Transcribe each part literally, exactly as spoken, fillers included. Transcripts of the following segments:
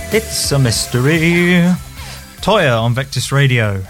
It's a mystery. Toya on Vectis Radio.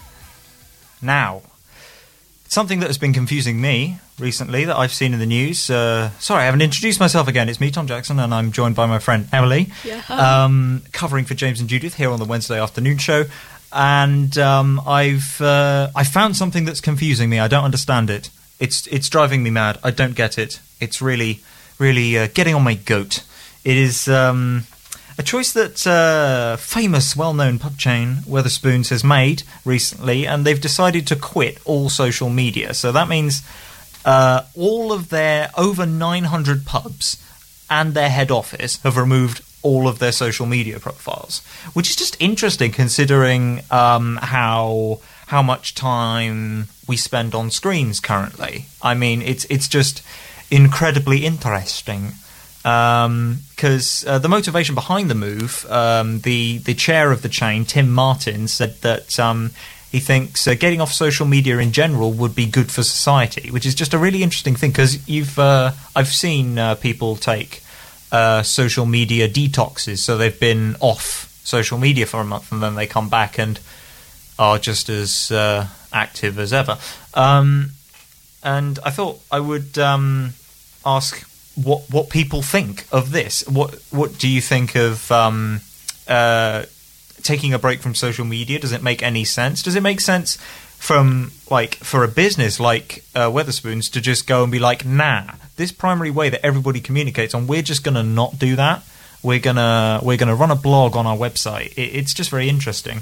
Now, something that has been confusing me recently that I've seen in the news. Uh, sorry, I haven't introduced myself again. It's me, Tom Jackson, and I'm joined by my friend Emily, yeah. um, covering for James and Judith here on the Wednesday afternoon show. And um, I've uh, I found something that's confusing me. I don't understand it. It's it's driving me mad. I don't get it. It's really, really uh, getting on my goat. It is um, a choice that uh, famous, well-known pub chain Wetherspoons has made recently, and they've decided to quit all social media. So that means uh, all of their over nine hundred pubs and their head office have removed all of their social media profiles, which is just interesting considering um, how how much time we spend on screens currently. I mean, it's it's just incredibly interesting. Because um, uh, the motivation behind the move, um, the the chair of the chain, Tim Martin, said that um, he thinks uh, getting off social media in general would be good for society, which is just a really interesting thing. Because you've uh, I've seen uh, people take uh, social media detoxes, so they've been off social media for a month and then they come back and are just as uh, active as ever. Um, and I thought I would um, ask. What what people think of this? What what do you think of um, uh, taking a break from social media? Does it make any sense? Does it make sense from like for a business like uh, Wetherspoons to just go and be like, nah, this primary way that everybody communicates on, we're just going to not do that. We're gonna we're gonna run a blog on our website. It, it's just very interesting.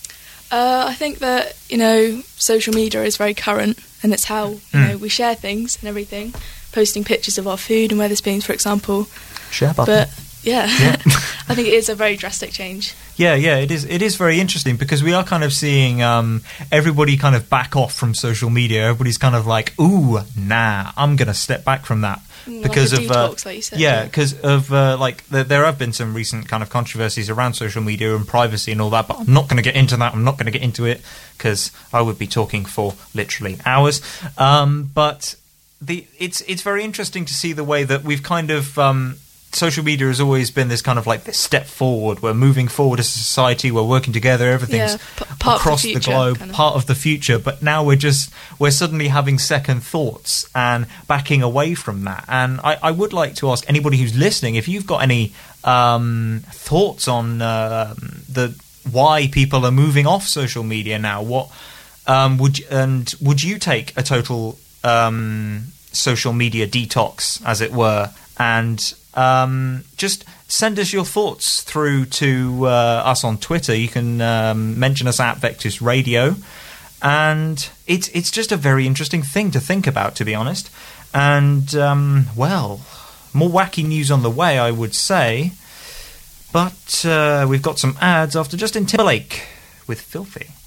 Uh, I think that you know social media is very current, and it's how you mm. know we share things and everything. Posting pictures of our food and Wetherspoons, for example. Share button. But yeah, yeah. I think it is a very drastic change. Yeah, yeah, it is. It is very interesting because we are kind of seeing um, everybody kind of back off from social media. Everybody's kind of like, "Ooh, nah, I'm going to step back from that." Like because a of detox, uh, like you said, yeah, because yeah. of uh, like the, there have been some recent kind of controversies around social media and privacy and all that. But I'm not going to get into that. I'm not going to get into it because I would be talking for literally hours. Um, but The, it's it's very interesting to see the way that we've kind of um, social media has always been this kind of like this step forward. We're moving forward as a society. We're working together. Everything's yeah, p- part across of the, the future, globe, kind of. part of the future. But now we're just we're suddenly having second thoughts and backing away from that. And I, I would like to ask anybody who's listening if you've got any um, thoughts on uh, the why people are moving off social media now. What um, would you, and would you take a total Um, social media detox, as it were, and um, just send us your thoughts through to uh, us on Twitter. You can um, mention us at Vectis Radio, and it's it's just a very interesting thing to think about, to be honest. And um, well, more wacky news on the way, I would say, but uh, we've got some ads after Justin Timberlake with Filthy.